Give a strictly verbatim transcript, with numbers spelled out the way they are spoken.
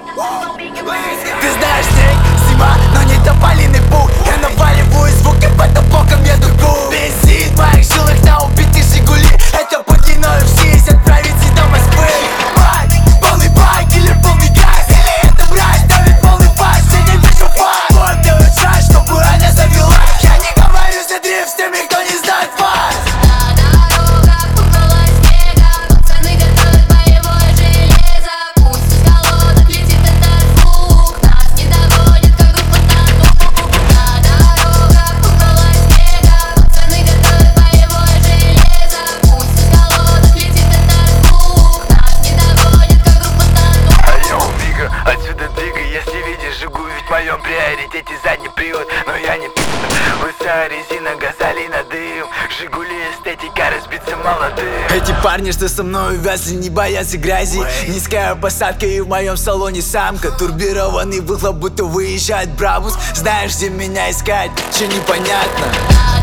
Ты знаешь, снег, зима, но не тополиный пух. Я наваливаю звуки, потом боком еду губ. Бензин в моих жилах на убитых Жигули. Это по длиною в жизнь отправить и до Москвы. Байк, полный байк или полный газ. Или это мразь давит полный фас. Я не вижу фас. Вот делают шаг, чтобы она завелась. Я не говорю за дрифт с теми, кто не знает вас. В моем приоритете задний привод, но я не пи***. Лысая резина, газолина, дым. Жигули, эстетика, разбиться молодым. Эти парни, что со мной увязли, не боятся грязи. Низкая посадка и в моем салоне самка. Турбированный выхлоп, будто выезжает Брабус. Знаешь, где меня искать, че непонятно.